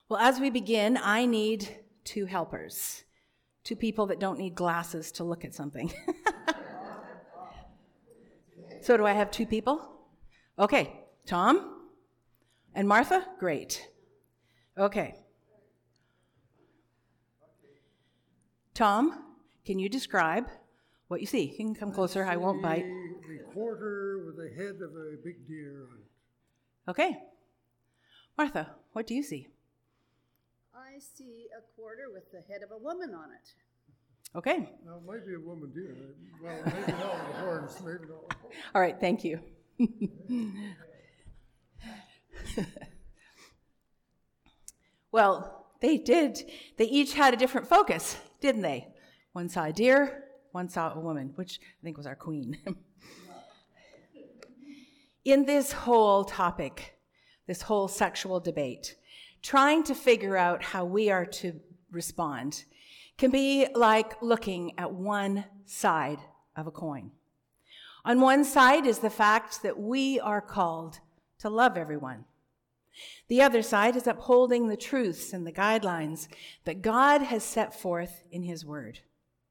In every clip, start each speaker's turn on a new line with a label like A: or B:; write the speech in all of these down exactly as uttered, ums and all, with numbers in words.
A: Well, as we begin, I need two helpers, two people that don't need glasses to look at something. So do I have two people? Okay, Tom and Martha? Great. Okay. Tom, can you describe what you see? You can come closer, I, I won't bite.
B: A quarter with the head of a big deer on it.
A: Okay. Martha, what do you see?
C: I see a quarter with the head of a woman on it.
A: Okay.
B: Now, it might be a woman deer. Well, maybe not with the horns, maybe not.
A: All right, thank you. Well, they did. They each had a different focus, didn't they? One saw a deer, one saw a woman, which I think was our queen. In this whole topic, this whole sexual debate, trying to figure out how we are to respond can be like looking at one side of a coin. On one side is the fact that we are called to love everyone. The other side is upholding the truths and the guidelines that God has set forth in his word.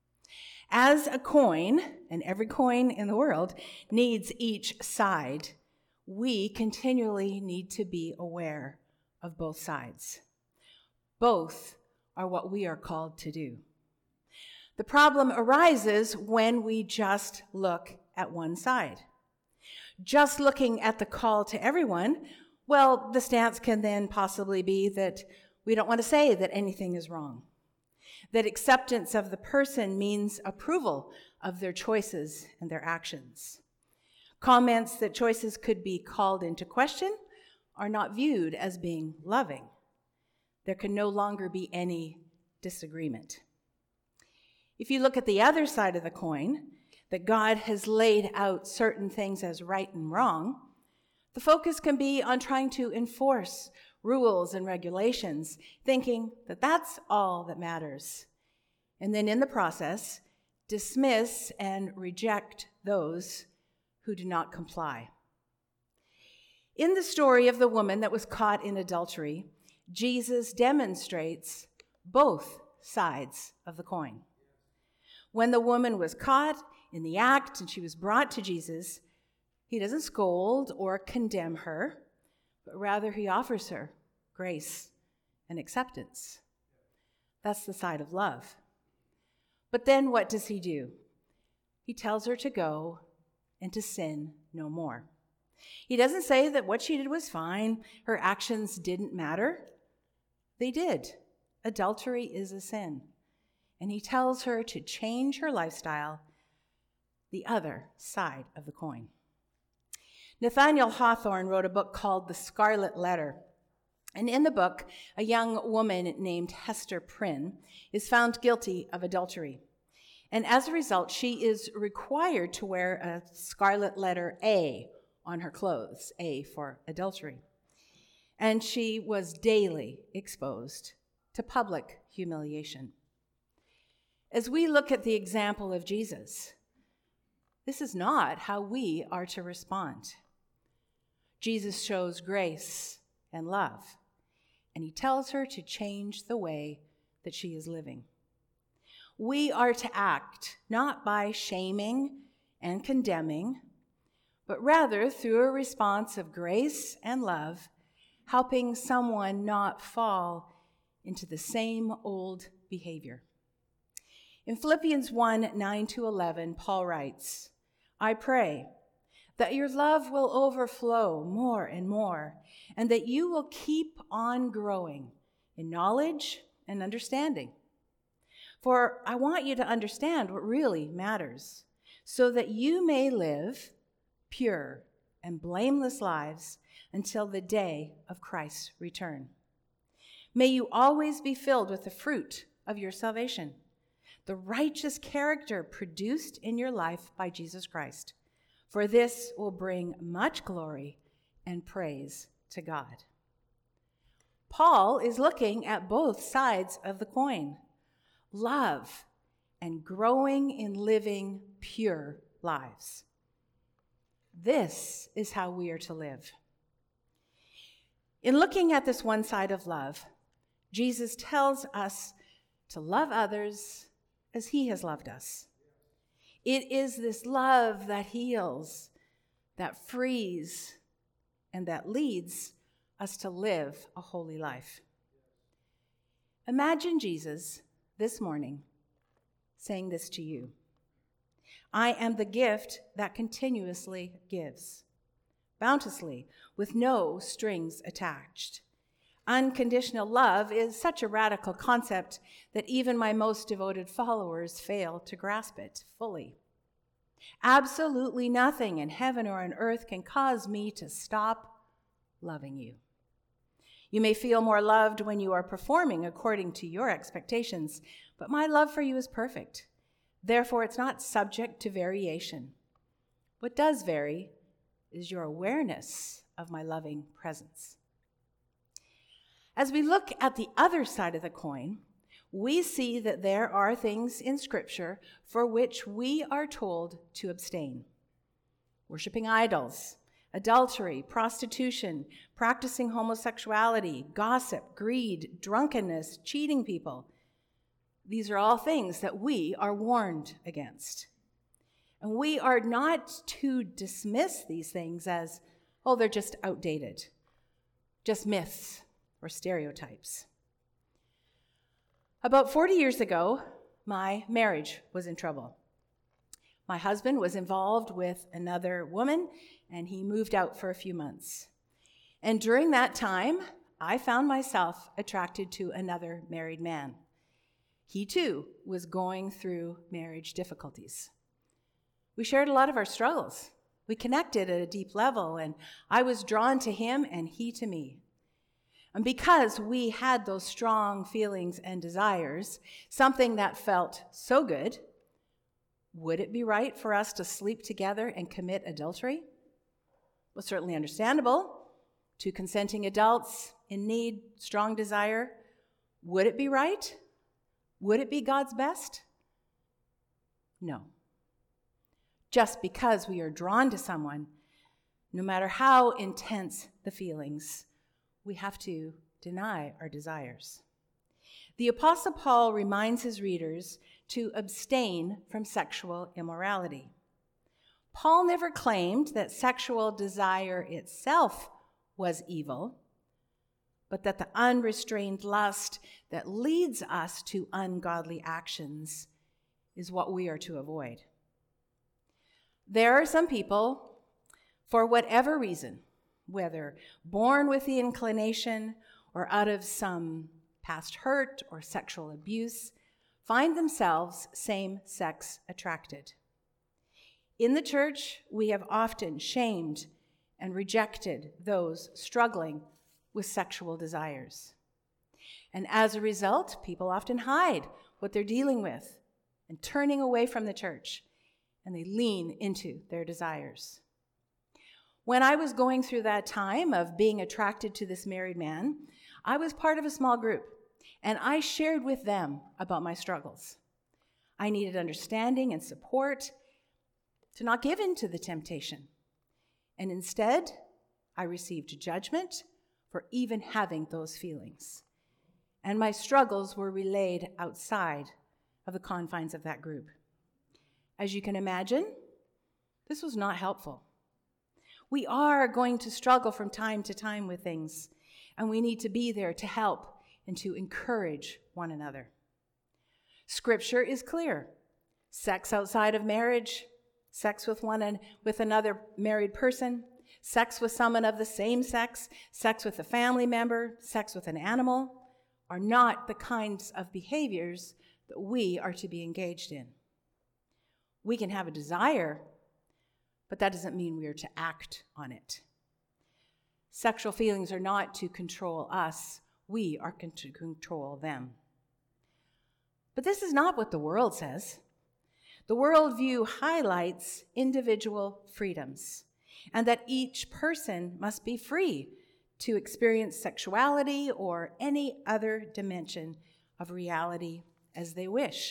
A: As a coin, and every coin in the world needs each side, we continually need to be aware of both sides. Both are what we are called to do. The problem arises when we just look at one side. Just looking at the call to everyone, well, the stance can then possibly be that we don't want to say that anything is wrong, that acceptance of the person means approval of their choices and their actions. Comments that choices could be called into question are not viewed as being loving. There can no longer be any disagreement. If you look at the other side of the coin, that God has laid out certain things as right and wrong, the focus can be on trying to enforce rules and regulations, thinking that that's all that matters. And then in the process, dismiss and reject those who do not comply. In the story of the woman that was caught in adultery, Jesus demonstrates both sides of the coin. When the woman was caught in the act and she was brought to Jesus, he doesn't scold or condemn her, but rather he offers her grace and acceptance. That's the side of love. But then what does he do? He tells her to go and to sin no more. He doesn't say that what she did was fine, her actions didn't matter. They did. Adultery is a sin. And he tells her to change her lifestyle, the other side of the coin. Nathaniel Hawthorne wrote a book called The Scarlet Letter. And in the book, a young woman named Hester Prynne is found guilty of adultery. And as a result, she is required to wear a scarlet letter A on her clothes, A for adultery. And she was daily exposed to public humiliation. As we look at the example of Jesus, this is not how we are to respond. Jesus shows grace and love, and he tells her to change the way that she is living. We are to act not by shaming and condemning, but rather through a response of grace and love, helping someone not fall into the same old behavior. In Philippians one, nine to eleven, Paul writes, I pray that your love will overflow more and more, and that you will keep on growing in knowledge and understanding. For I want you to understand what really matters, so that you may live pure and blameless lives until the day of Christ's return. May you always be filled with the fruit of your salvation, the righteous character produced in your life by Jesus Christ, for this will bring much glory and praise to God. Paul is looking at both sides of the coin, love and growing in living pure lives. This is how we are to live. In looking at this one side of love, Jesus tells us to love others as he has loved us. It is this love that heals, that frees, and that leads us to live a holy life. Imagine Jesus this morning saying this to you. I am the gift that continuously gives, bounteously, with no strings attached. Unconditional love is such a radical concept that even my most devoted followers fail to grasp it fully. Absolutely nothing in heaven or on earth can cause me to stop loving you. You may feel more loved when you are performing according to your expectations, but my love for you is perfect. Therefore, it's not subject to variation. What does vary is your awareness of my loving presence. As we look at the other side of the coin, we see that there are things in Scripture for which we are told to abstain. Worshipping idols, adultery, prostitution, practicing homosexuality, gossip, greed, drunkenness, cheating people. These are all things that we are warned against. And we are not to dismiss these things as, oh, they're just outdated, just myths or stereotypes. About forty years ago, my marriage was in trouble. My husband was involved with another woman, and he moved out for a few months. And during that time, I found myself attracted to another married man. He, too, was going through marriage difficulties. We shared a lot of our struggles. We connected at a deep level, and I was drawn to him and he to me. And because we had those strong feelings and desires, something that felt so good, would it be right for us to sleep together and commit adultery? Well, certainly understandable. Two consenting adults in need, strong desire. Would it be right? Would it be God's best? No. Just because we are drawn to someone, no matter how intense the feelings, we have to deny our desires. The Apostle Paul reminds his readers to abstain from sexual immorality. Paul never claimed that sexual desire itself was evil, but that the unrestrained lust that leads us to ungodly actions is what we are to avoid. There are some people, for whatever reason, whether born with the inclination or out of some past hurt or sexual abuse, find themselves same-sex attracted. In the church, we have often shamed and rejected those struggling with sexual desires. And as a result, people often hide what they're dealing with and turning away from the church, and they lean into their desires. When I was going through that time of being attracted to this married man, I was part of a small group, and I shared with them about my struggles. I needed understanding and support to not give in to the temptation. And instead, I received judgment for even having those feelings. And my struggles were relayed outside of the confines of that group. As you can imagine, this was not helpful. We are going to struggle from time to time with things, and we need to be there to help and to encourage one another. Scripture is clear. Sex outside of marriage, sex with one and with another married person, sex with someone of the same sex, sex with a family member, sex with an animal, are not the kinds of behaviors that we are to be engaged in. We can have a desire, but that doesn't mean we are to act on it. Sexual feelings are not to control us. We are to control them. But this is not what the world says. The worldview highlights individual freedoms and that each person must be free to experience sexuality or any other dimension of reality as they wish.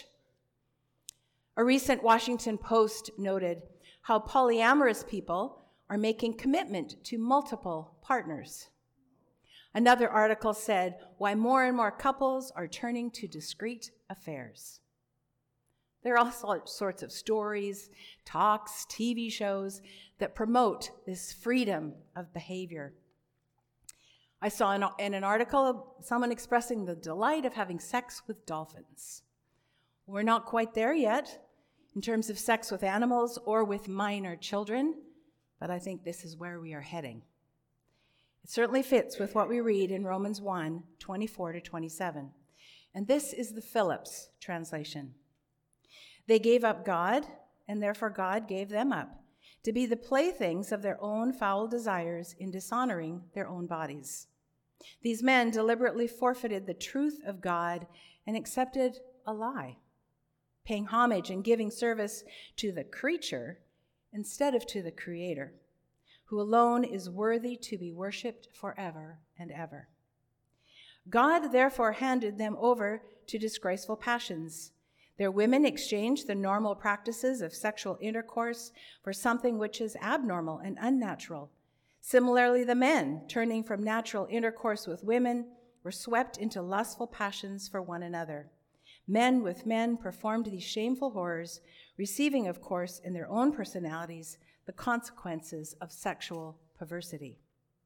A: A recent Washington Post noted how polyamorous people are making commitment to multiple partners. Another article said, why more and more couples are turning to discreet affairs. There are all sorts of stories, talks, T V shows that promote this freedom of behavior. I saw in, in an article someone expressing the delight of having sex with dolphins. We're not quite there yet in terms of sex with animals or with minor children, but I think this is where we are heading. It certainly fits with what we read in Romans one, twenty-four to twenty-seven. And this is the Phillips translation. They gave up God, and therefore God gave them up, to be the playthings of their own foul desires in dishonoring their own bodies. These men deliberately forfeited the truth of God and accepted a lie, paying homage and giving service to the creature instead of to the Creator, who alone is worthy to be worshipped forever and ever. God therefore handed them over to disgraceful passions. Their women exchanged the normal practices of sexual intercourse for something which is abnormal and unnatural. Similarly, the men, turning from natural intercourse with women, were swept into lustful passions for one another. Men with men performed these shameful horrors, receiving, of course, in their own personalities, the consequences of sexual perversity.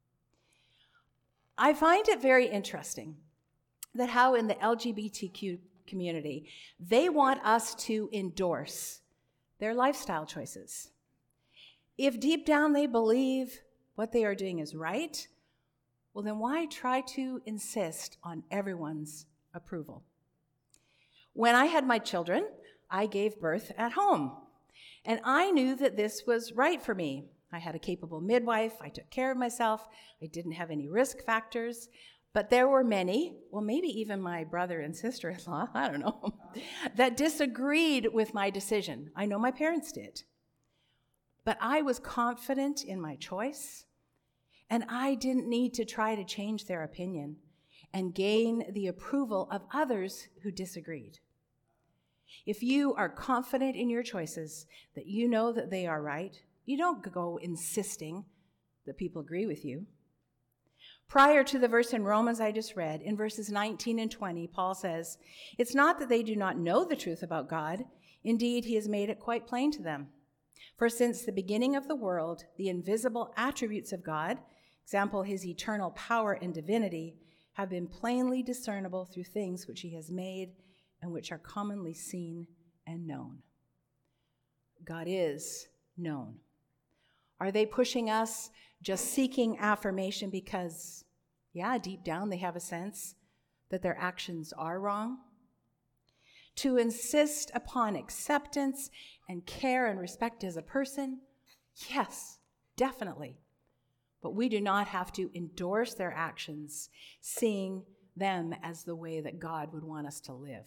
A: I find it very interesting that how in the L G B T Q community, they want us to endorse their lifestyle choices. If deep down they believe what they are doing is right, well, then why try to insist on everyone's approval? When I had my children, I gave birth at home, and I knew that this was right for me. I had a capable midwife, I took care of myself, I didn't have any risk factors. But there were many, well, maybe even my brother and sister-in-law, I don't know, that disagreed with my decision. I know my parents did. But I was confident in my choice, and I didn't need to try to change their opinion and gain the approval of others who disagreed. If you are confident in your choices, that you know that they are right, you don't go insisting that people agree with you. Prior to the verse in Romans I just read, in verses nineteen and twenty, Paul says, it's not that they do not know the truth about God. Indeed, he has made it quite plain to them. For since the beginning of the world, the invisible attributes of God, example, his eternal power and divinity, have been plainly discernible through things which he has made and which are commonly seen and known. God is known. Are they pushing us just seeking affirmation because, yeah, deep down they have a sense that their actions are wrong? To insist upon acceptance and care and respect as a person? Yes, definitely. But we do not have to endorse their actions, seeing them as the way that God would want us to live.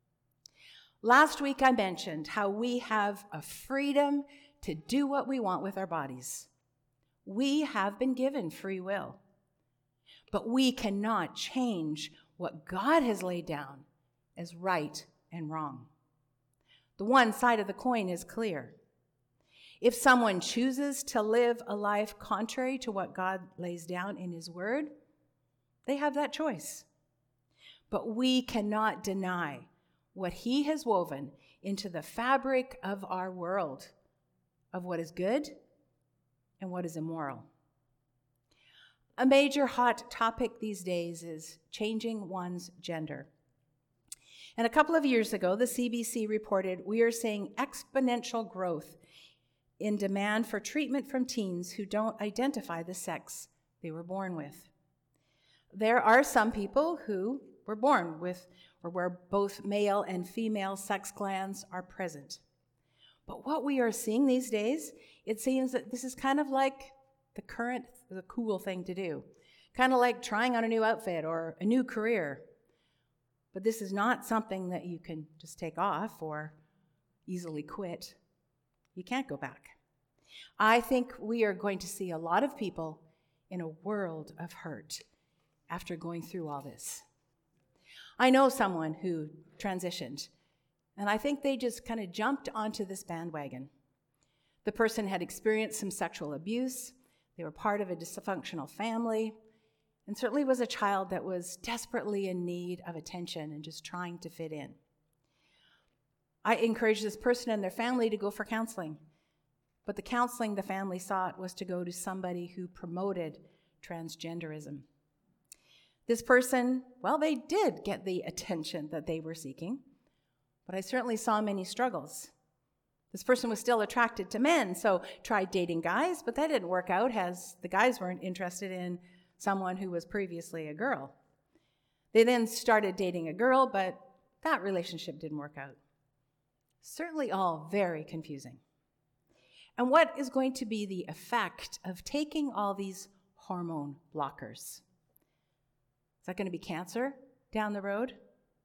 A: Last week I mentioned how we have a freedom to do what we want with our bodies. We have been given free will, but we cannot change what God has laid down as right and wrong. The one side of the coin is clear. If someone chooses to live a life contrary to what God lays down in his word, they have that choice. But we cannot deny what he has woven into the fabric of our world, of what is good and what is immoral. A major hot topic these days is changing one's gender. And a couple of years ago, the C B C reported we are seeing exponential growth in demand for treatment from teens who don't identify the sex they were born with. There are some people who were born with or where both male and female sex glands are present. But what we are seeing these days, it seems that this is kind of like the current, the cool thing to do. Kind of like trying on a new outfit or a new career. But this is not something that you can just take off or easily quit. You can't go back. I think we are going to see a lot of people in a world of hurt after going through all this. I know someone who transitioned, and I think they just kind of jumped onto this bandwagon. The person had experienced some sexual abuse. They were part of a dysfunctional family, and certainly was a child that was desperately in need of attention and just trying to fit in. I encouraged this person and their family to go for counseling, but the counseling the family sought was to go to somebody who promoted transgenderism. This person, well, they did get the attention that they were seeking, but I certainly saw many struggles. This person was still attracted to men, so tried dating guys, but that didn't work out as the guys weren't interested in someone who was previously a girl. They then started dating a girl, but that relationship didn't work out. Certainly all very confusing. And what is going to be the effect of taking all these hormone blockers? Is that going to be cancer down the road?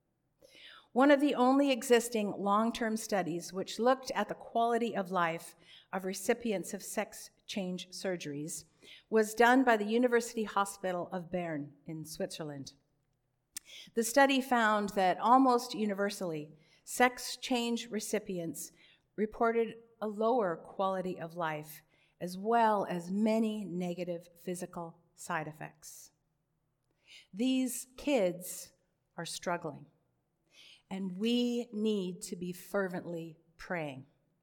A: One of the only existing long-term studies which looked at the quality of life of recipients of sex change surgeries was done by the University Hospital of Bern in Switzerland. The study found that almost universally, sex change recipients reported a lower quality of life, as well as many negative physical side effects. These kids are struggling, and we need to be fervently praying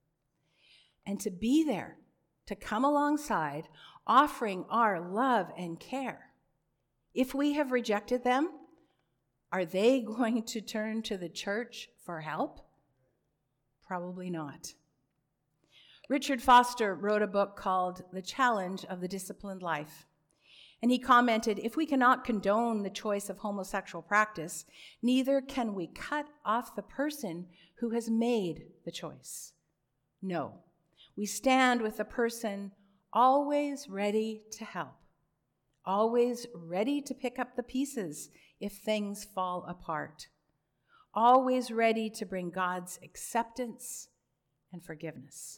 A: and to be there, to come alongside, offering our love and care. If we have rejected them, are they going to turn to the church for help? Probably not. Richard Foster wrote a book called The Challenge of the Disciplined Life. And he commented, if we cannot condone the choice of homosexual practice, neither can we cut off the person who has made the choice. No, we stand with the person always ready to help, always ready to pick up the pieces if things fall apart, always ready to bring God's acceptance and forgiveness.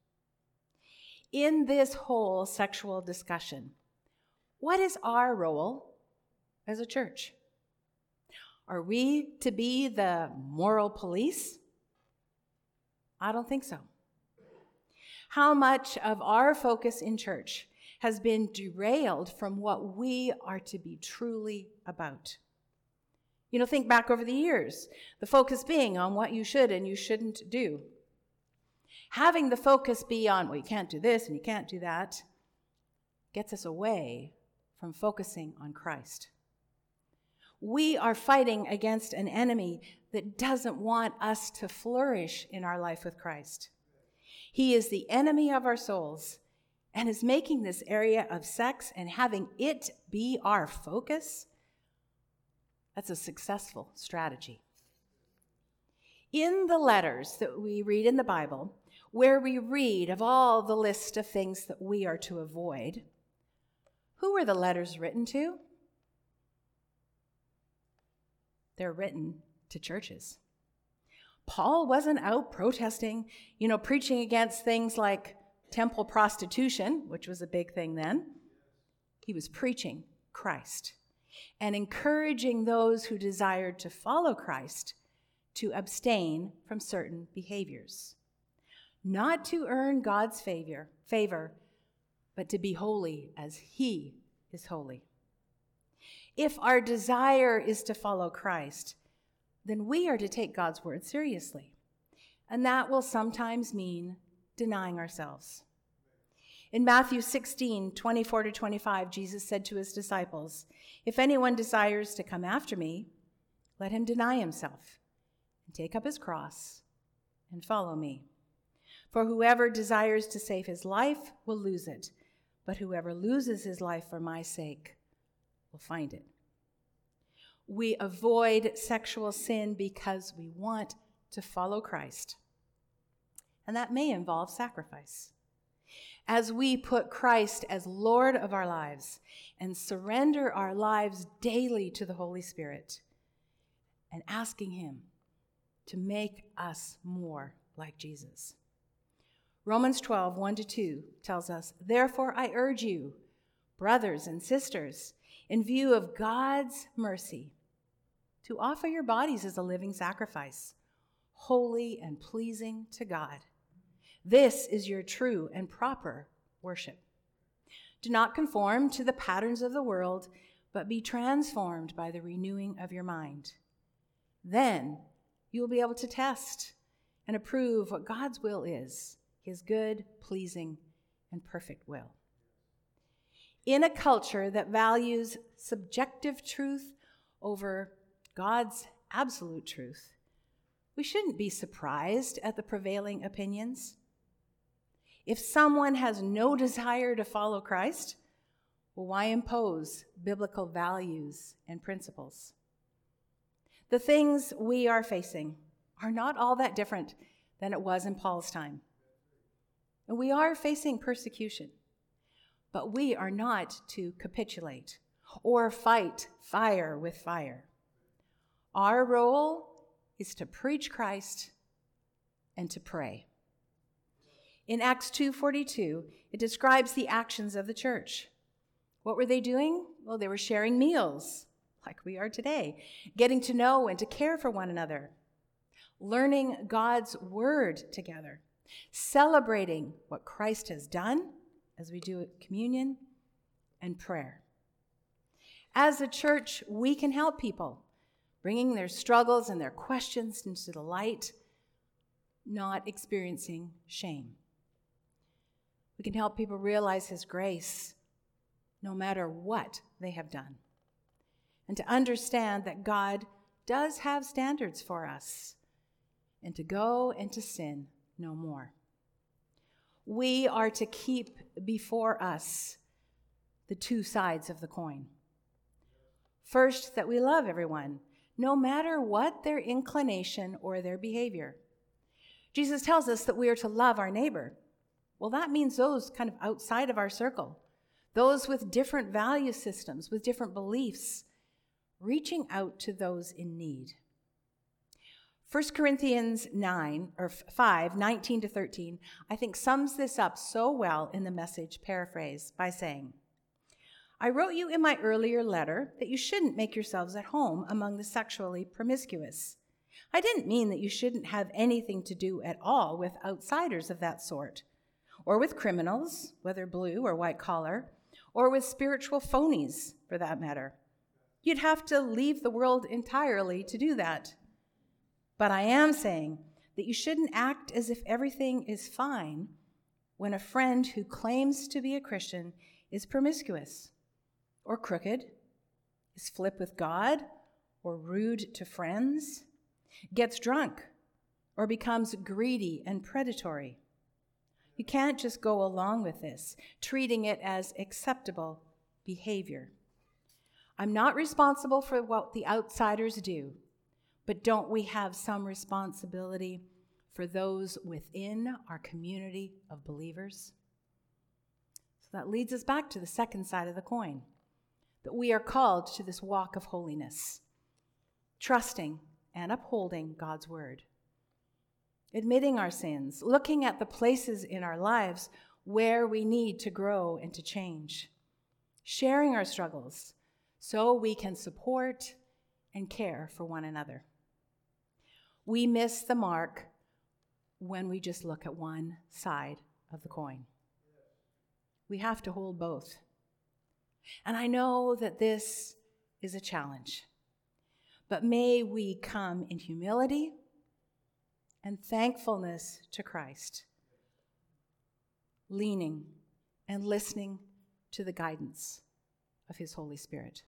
A: In this whole sexual discussion, what is our role as a church? Are we to be the moral police? I don't think so. How much of our focus in church has been derailed from what we are to be truly about? You know, think back over the years, the focus being on what you should and you shouldn't do. Having the focus be on, well, you can't do this and you can't do that, gets us away from focusing on Christ. We are fighting against an enemy that doesn't want us to flourish in our life with Christ. He is the enemy of our souls and is making this area of sex and having it be our focus. That's a successful strategy. In the letters that we read in the Bible, where we read of all the list of things that we are to avoid, who were the letters written to? They're written to churches. Paul wasn't out protesting, you know, preaching against things like temple prostitution, which was a big thing then. He was preaching Christ and encouraging those who desired to follow Christ to abstain from certain behaviors. Not to earn God's favor, favor, but to be holy as He is holy. If our desire is to follow Christ, then we are to take God's word seriously. And that will sometimes mean denying ourselves. In Matthew sixteen, twenty-four to twenty-five, Jesus said to his disciples, if anyone desires to come after me, let him deny himself and take up his cross and follow me. For whoever desires to save his life will lose it, but whoever loses his life for my sake will find it. We avoid sexual sin because we want to follow Christ. And that may involve sacrifice. As we put Christ as Lord of our lives and surrender our lives daily to the Holy Spirit and asking Him to make us more like Jesus. Romans twelve, one to two tells us, therefore I urge you, brothers and sisters, in view of God's mercy, to offer your bodies as a living sacrifice, holy and pleasing to God. This is your true and proper worship. Do not conform to the patterns of the world, but be transformed by the renewing of your mind. Then you will be able to test and approve what God's will is, his good, pleasing, and perfect will. In a culture that values subjective truth over God's absolute truth, we shouldn't be surprised at the prevailing opinions. If someone has no desire to follow Christ, well, why impose biblical values and principles? The things we are facing are not all that different than it was in Paul's time. And we are facing persecution, but we are not to capitulate or fight fire with fire. Our role is to preach Christ and to pray. In Acts two forty-two, it describes the actions of the church. What were they doing? Well, they were sharing meals, like we are today, getting to know and to care for one another, learning God's word together, celebrating what Christ has done, as we do at communion, and prayer. As a church, we can help people, bringing their struggles and their questions into the light, not experiencing shame. We can help people realize his grace, no matter what they have done, and to understand that God does have standards for us, and to go and to sin no more. We are to keep before us the two sides of the coin. First, that we love everyone, no matter what their inclination or their behavior. Jesus tells us that we are to love our neighbor. Well, that means those kind of outside of our circle, those with different value systems, with different beliefs, reaching out to those in need. First Corinthians nine or five, nineteen to thirteen, I think sums this up so well in the Message paraphrase by saying, I wrote you in my earlier letter that you shouldn't make yourselves at home among the sexually promiscuous. I didn't mean that you shouldn't have anything to do at all with outsiders of that sort, or with criminals, whether blue or white collar, or with spiritual phonies, for that matter. You'd have to leave the world entirely to do that. But I am saying that you shouldn't act as if everything is fine when a friend who claims to be a Christian is promiscuous or crooked, is flip with God or rude to friends, gets drunk or becomes greedy and predatory. You can't just go along with this, treating it as acceptable behavior. I'm not responsible for what the outsiders do, but don't we have some responsibility for those within our community of believers? So that leads us back to the second side of the coin, that we are called to this walk of holiness, trusting and upholding God's word, admitting our sins, looking at the places in our lives where we need to grow and to change, sharing our struggles so we can support and care for one another. We miss the mark when we just look at one side of the coin. We have to hold both. And I know that this is a challenge, but may we come in humility and thankfulness to Christ, leaning and listening to the guidance of his Holy Spirit.